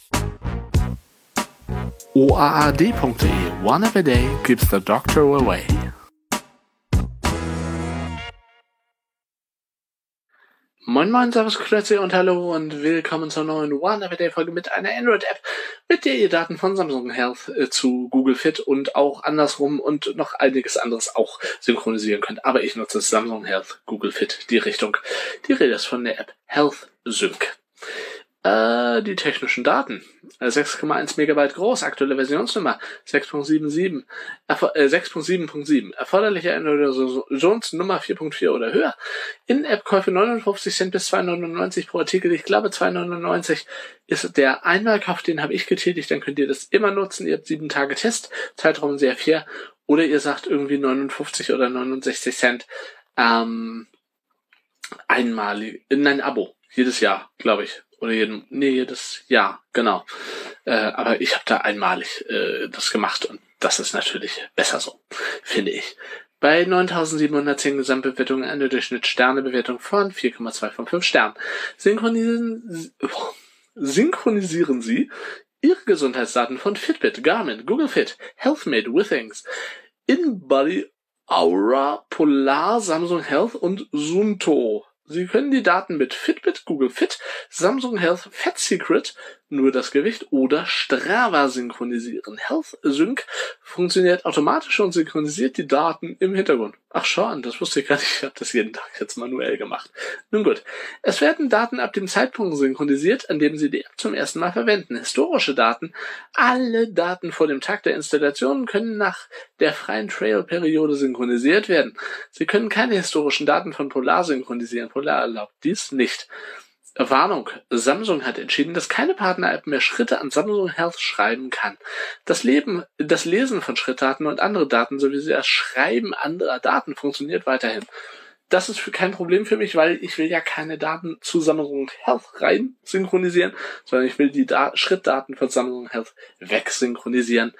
OAAD.de. One every day keeps the doctor away. Moin moin, servus, grüezi und hallo und willkommen zur neuen One Everyday Folge mit einer Android-App, mit der ihr Daten von Samsung Health zu Google Fit und auch andersrum und noch einiges anderes auch synchronisieren könnt. Aber ich nutze Samsung Health, Google Fit, die Richtung. Die Rede ist von der App Health Sync. Die technischen Daten. 6,1 Megabyte groß, aktuelle Versionsnummer 6.7.7. Erforderliche Android-Versionsnummer 4.4 oder höher. In-App-Käufe 59 Cent bis 2,99 pro Artikel. Ich glaube 2,99 ist der Einmalkauf, den habe ich getätigt. Dann könnt ihr das immer nutzen. Ihr habt 7 Tage Test, Zeitraum sehr fair. Oder ihr sagt irgendwie 59 oder 69 Cent einmalig in ein Abo. Jedes Jahr, glaube ich. Oder jedes Jahr, genau. Aber ich habe da einmalig das gemacht und das ist natürlich besser so, finde ich. Bei 9.710 Gesamtbewertungen eine Durchschnittssternebewertung von 4,2 von 5 Sternen. Synchronisieren Sie Ihre Gesundheitsdaten von Fitbit, Garmin, Google Fit, Healthmate, Withings, InBody, Aura, Polar, Samsung Health und Suunto. Sie können die Daten mit Fitbit, Google Fit, Samsung Health, Fat Secret, nur das Gewicht oder Strava synchronisieren. Health Sync funktioniert automatisch und synchronisiert die Daten im Hintergrund. Ach schon, das wusste ich gar nicht. Ich habe das jeden Tag jetzt manuell gemacht. Nun gut. Es werden Daten ab dem Zeitpunkt synchronisiert, an dem Sie die App zum ersten Mal verwenden. Historische Daten, alle Daten vor dem Tag der Installation können nach der freien Trail-Periode synchronisiert werden. Sie können keine historischen Daten von Polar synchronisieren. Polar erlaubt dies nicht. Warnung. Samsung hat entschieden, dass keine Partner-App mehr Schritte an Samsung Health schreiben kann. Das Lesen von Schrittdaten und andere Daten sowie das Schreiben anderer Daten funktioniert weiterhin. Das ist kein Problem für mich, weil ich will ja keine Daten zu Samsung Health rein synchronisieren, sondern ich will die Schrittdaten von Samsung Health wegsynchronisieren.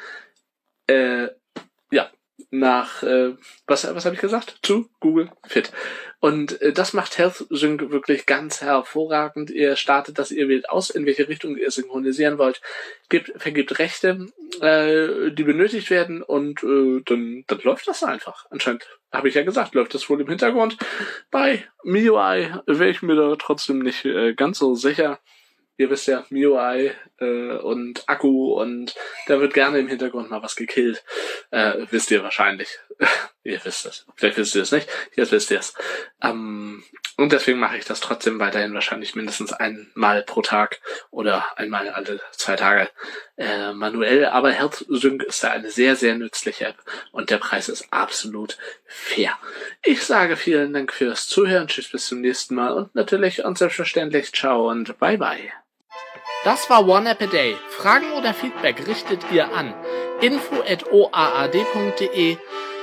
Nach, was habe ich gesagt? Zu Google Fit. Und das macht Health Sync wirklich ganz hervorragend. Ihr startet das, ihr wählt aus, in welche Richtung ihr synchronisieren wollt, vergibt Rechte, die benötigt werden und dann läuft das einfach. Anscheinend, habe ich ja gesagt, läuft das wohl im Hintergrund. Bei MIUI wäre ich mir da trotzdem nicht ganz so sicher. Ihr wisst ja, MIUI und Akku und da wird gerne im Hintergrund mal was gekillt. Wisst ihr wahrscheinlich. Ihr wisst es. Vielleicht wisst ihr es nicht. Jetzt wisst ihr es. Und deswegen mache ich das trotzdem weiterhin wahrscheinlich mindestens einmal pro Tag oder einmal alle 2 Tage manuell. Aber Health Sync ist da eine sehr, sehr nützliche App und der Preis ist absolut fair. Ich sage vielen Dank fürs Zuhören. Tschüss, bis zum nächsten Mal und natürlich und selbstverständlich ciao und bye bye. Das war One App a Day. Fragen oder Feedback richtet ihr an info@oaad.de,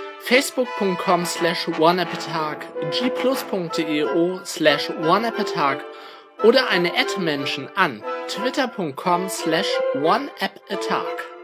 facebook.com/oneappatag, gplus.deo/oneappatag oder eine @Menschen an twitter.com/oneappatag.